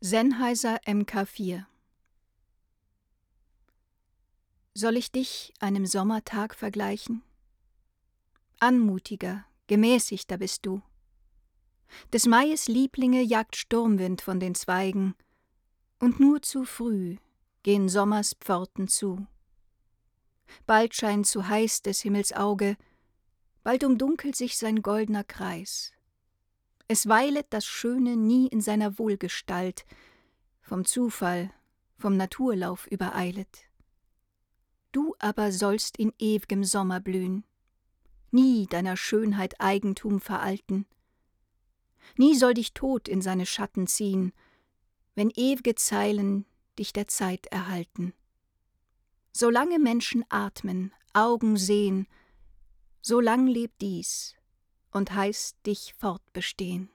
Sennheiser Mk4. Soll ich dich einem Sommertag vergleichen? Anmutiger, gemäßigter bist du. Des Maies Lieblinge jagt Sturmwind von den Zweigen, und nur zu früh gehen Sommers Pforten zu. Bald scheint zu heiß des Himmels Auge, bald umdunkelt sich sein goldner Kreis. Es weilet das Schöne nie in seiner Wohlgestalt, vom Zufall, vom Naturlauf übereilet. Du aber sollst in ew'gem Sommer blühen, nie deiner Schönheit Eigentum veralten. Nie soll dich Tod in seine Schatten ziehen, wenn ew'ge Zeilen dich der Zeit erhalten. Solange Menschen atmen, Augen sehen, so lang lebt dies und heißt dich fortbestehen.